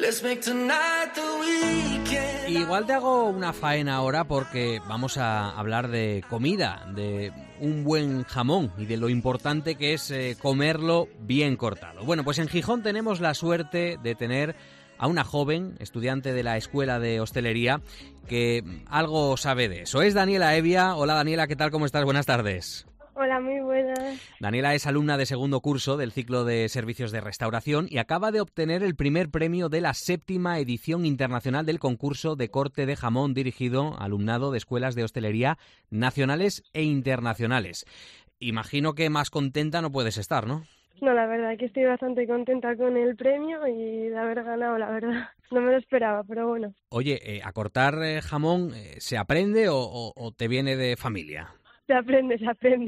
Igual te hago una faena ahora porque vamos a hablar de comida, de un buen jamón y de lo importante que es comerlo bien cortado. Bueno, pues en Gijón tenemos la suerte de tener a una joven estudiante de la Escuela de Hostelería que algo sabe de eso. Es Daniela Evia. Hola Daniela, ¿qué tal? ¿Cómo estás? Buenas tardes. Hola, muy buenas. Daniela es alumna de segundo curso del ciclo de servicios de restauración y acaba de obtener el primer premio de la 7ª edición internacional del concurso de corte de jamón dirigido a alumnado de escuelas de hostelería nacionales e internacionales. Imagino que más contenta no puedes estar, ¿no? No, la verdad que estoy bastante contenta con el premio y de haber ganado, la verdad. No me lo esperaba, pero bueno. Oye, ¿a cortar jamón se aprende o te viene de familia? Se aprende,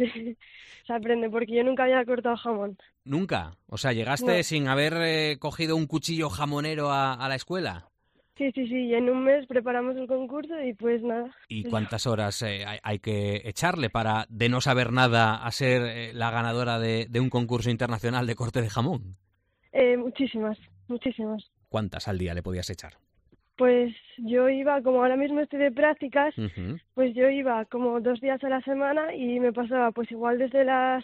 porque yo nunca había cortado jamón. ¿Nunca? O sea, ¿llegaste No. sin haber cogido un cuchillo jamonero a la escuela? Sí, y en un mes preparamos el concurso y pues nada. ¿Y cuántas horas hay que echarle para, de no saber nada, a ser la ganadora de un concurso internacional de corte de jamón? Muchísimas. ¿Cuántas al día le podías echar? Pues yo iba, como ahora mismo estoy de prácticas, Uh-huh. pues yo iba como 2 días a la semana y me pasaba pues igual desde las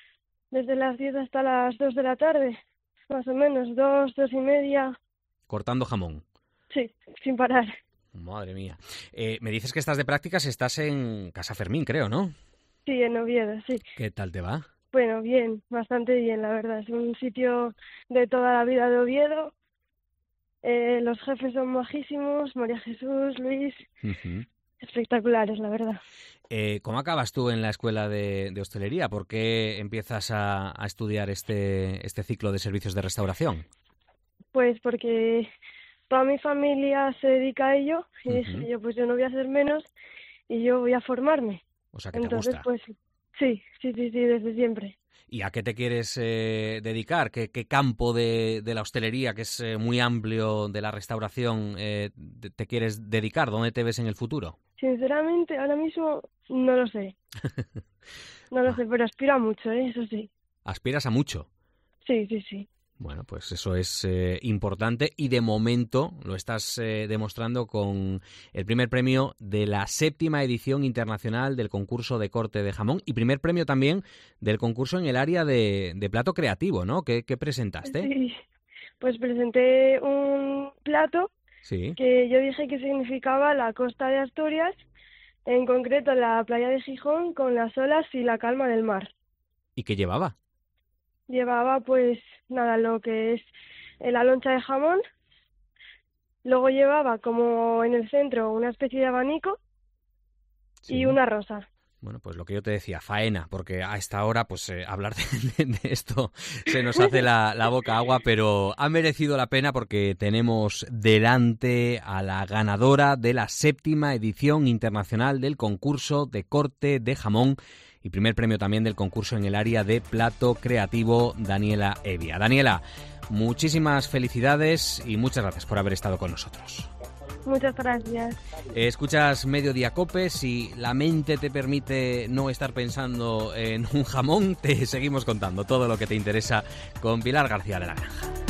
10 hasta las 2 de la tarde, más o menos, 2 y media. Cortando jamón. Sí, sin parar. Madre mía. Me dices que estás de prácticas, estás en Casa Fermín, creo, ¿no? Sí, en Oviedo, sí. ¿Qué tal te va? Bueno, bien, bastante bien, la verdad. Es un sitio de toda la vida de Oviedo. Los jefes son majísimos, María Jesús, Luis, Uh-huh. espectaculares, la verdad. ¿Cómo acabas tú en la escuela de hostelería? ¿Por qué empiezas a estudiar este ciclo de servicios de restauración? Pues porque toda mi familia se dedica a ello y Uh-huh. dije yo, pues yo no voy a hacer menos y yo voy a formarme. O sea, que Entonces, te gusta. pues sí, desde siempre. ¿Y a qué te quieres dedicar? ¿Qué campo de la hostelería, que es muy amplio, de la restauración, te quieres dedicar? ¿Dónde te ves en el futuro? Sinceramente, ahora mismo no lo sé. No lo sé, pero aspiro a mucho, eso sí. ¿Aspiras a mucho? Sí. Bueno, pues eso es importante y de momento lo estás demostrando con el primer premio de la 7ª edición internacional del concurso de corte de jamón y primer premio también del concurso en el área de plato creativo, ¿no? ¿Qué presentaste? Sí, pues presenté un plato Sí. que yo dije que significaba la costa de Asturias, en concreto la playa de Gijón con las olas y la calma del mar. ¿Y qué llevaba? Llevaba pues nada, lo que es la loncha de jamón, luego llevaba como en el centro una especie de abanico Sí. y una rosa. Bueno, pues lo que yo te decía, faena, porque a esta hora pues hablar de esto se nos hace la boca agua, pero ha merecido la pena porque tenemos delante a la ganadora de la 7ª edición internacional del concurso de corte de jamón y primer premio también del concurso en el área de plato creativo, Daniela Evia. Daniela, muchísimas felicidades y muchas gracias por haber estado con nosotros. Muchas gracias. Escuchas Mediodía Cope, si la mente te permite no estar pensando en un jamón, te seguimos contando todo lo que te interesa con Pilar García de la Granja.